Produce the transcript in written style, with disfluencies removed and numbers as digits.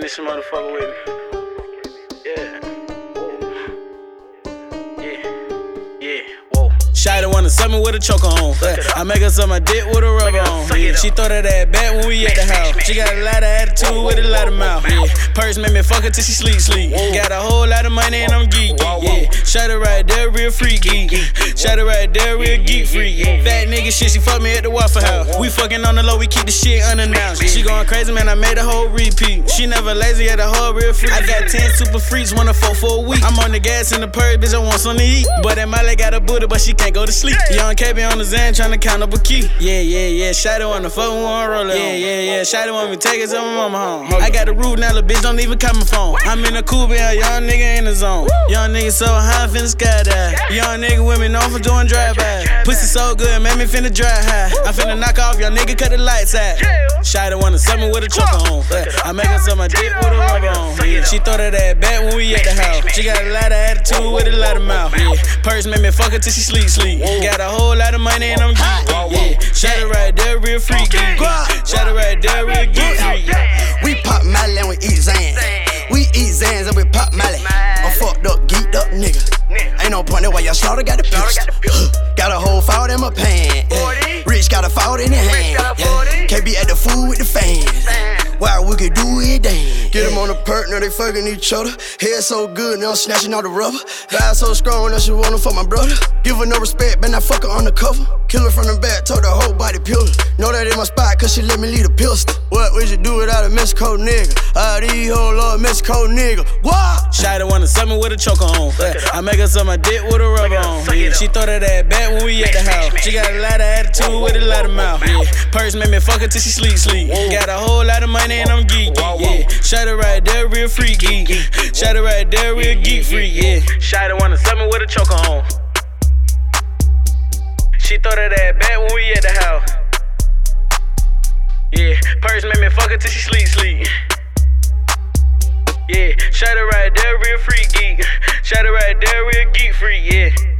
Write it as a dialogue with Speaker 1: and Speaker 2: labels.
Speaker 1: this motherfucker with me. Yeah. Whoa. Shawty wanna suck me with a choker on. I make her suck my dick with a rubber on. Yeah. She throw that ass back when we at the house. She got a lot of attitude with a lot of mouth. Yeah. Purse make me fuck her till she sleep. Got a whole lot of money and I'm geeky. Yeah. Shawty right there, real freaky. Shawty right there, real geek freak. Fat nigga shit, she fuck me at the Waffle House. We fucking on the low, we keep the shit unannounced. She going crazy, man, I made a whole repeat. She never lazy, at the whole real freak. I got 10 super freaks, wanna fuck for a week. I'm on the gas in the purse, bitch, I want something to eat. But that Molly got a booty, but she can't go to sleep. Young KB on the Zan, tryna count up a key. Yeah. Shawty wanna fuck me, wanna roll it. Yeah. Shawty want me to take it to my mama home. I got the root, now the bitch don't even call my phone. I'm in the coupe, yeah, young nigga in the zone. Young nigga so high, finna skydive. Young nigga with me known for doing drive-by. Pussy so good, made me finna drive high. I'm finna knock off, young nigga cut the lights out. Shawty wanna suck me with a choker on. I make her suck my dick with a rubber on. Yeah. She throw that ass back when we at the house. She got a lot of attitude with a lot of mouth. Yeah. Purse make me fuck her till she sleep. Got a whole lot of money and I'm geeky. Yeah. Shawty right there, real freaky. Shawty right there, real geeky.
Speaker 2: We pop Molly and we eat Zans. We eat Zans and we pop Molly. I'm fucked up, geeked up nigga. Ain't no point, that's why y'all slaughter got the pistol. Got a whole fault in my pants. Yeah. Rich got a fault in his hand. Yeah. Can't be at the food with the fans. Why we could do it then? Get them on the perk, now they fucking each other. Head so good, now I'm snatching all the rubber. Vibe so strong, now she want 'em for my brother. Give her no respect, but not fuck her undercover. Kill her from the back, told the whole body pillar. Know that in my spot, cause she let me lead a pistol. What would you do without a Mexico nigga? All these whole love Mexico nigga. What?
Speaker 1: Shawty wanna suck me with a choker on. I make her suck my dick with a rubber on. Yeah. She throw that ass back when we at the house. She got a lot of attitude with a lot of mouth. Yeah. Purse make me fuck her till she sleep. Got a whole lot of money and I'm geeky. Yeah. Shawty right there, real freaky. Shawty right there, real geek freak. Yeah. Shawty wanna suck me with a choker on. She throw that ass back when we at the house. Yeah. Purse make me fuck her till she sleep. Yeah. Shawty right there, real freaky. Shawty right there, real geek freak. Yeah.